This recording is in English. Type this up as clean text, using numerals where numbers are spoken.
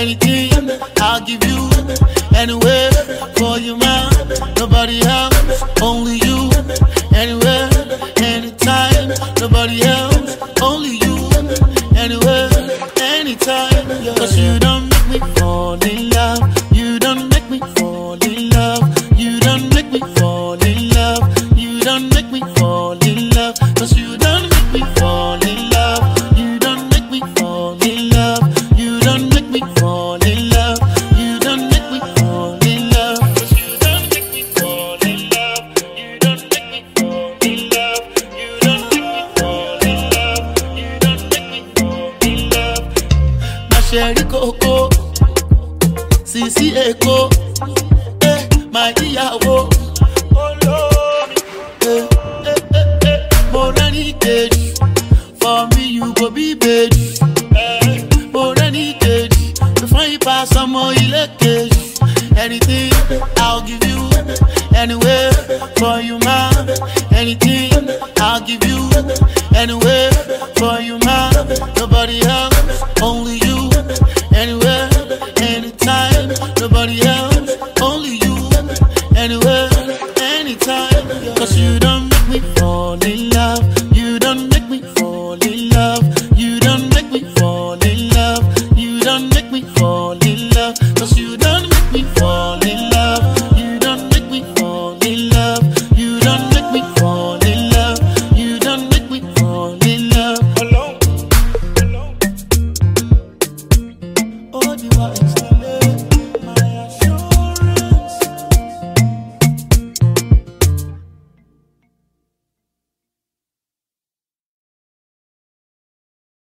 anything I'll give you. Anywhere for you, man. Nobody else, only you. Anywhere, anytime. Nobody else, only you. Anywhere, anytime. Cause you don't make me fall in love. You don't make me fall in love. You don't make me fall in love. You don't make me fall in love. Cause you don't make me fall in love. You don't make me fall in love. You don't make me fall in love. You don't make me fall in love. Cause you don't make me fall in love. You don't make me fall in love. You don't make me fall in love. You don't make me fall in love. My sherry coco, Sisi Eko, my ìyàwó, Morani Keji, for me you go be baby. Morani Keji, before you pass some more Keji. Anything I'll give you, anywhere for you, man. Anything I'll give you, anywhere for you, man. Nobody else, only you.